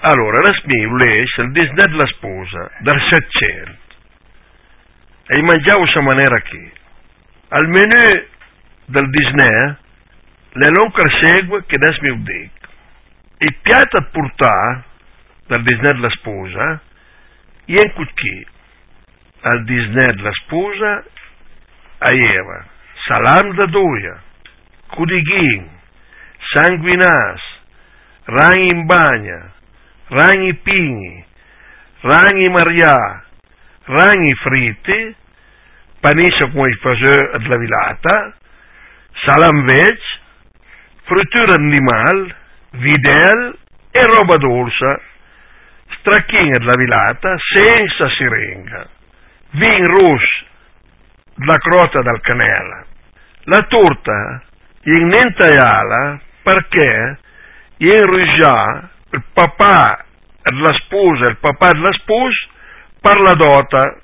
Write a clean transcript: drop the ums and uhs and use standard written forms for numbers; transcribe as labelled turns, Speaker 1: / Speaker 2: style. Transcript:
Speaker 1: Allora, la smiulesce il disnè della sposa, dal 700, e mangiavo questa maniera che, al menù del disnè, le non segue che da smiudec. Il piatto a portare, dal disnè della sposa, in cucchi, al disnè della sposa, aveva salam da doia, cudighin, sanguinas, ragni in bagna, ragni pigni, ragni marià, ragni fritti, panissa come il fasè della vilata, salam veg, frittura animal, videl e roba dolce, stracchina della vilata senza siringa, vin rosso, la crota dal canela, la torta in nentaiala perché in rusgià il papà della sposa e il papà della sposa per la dota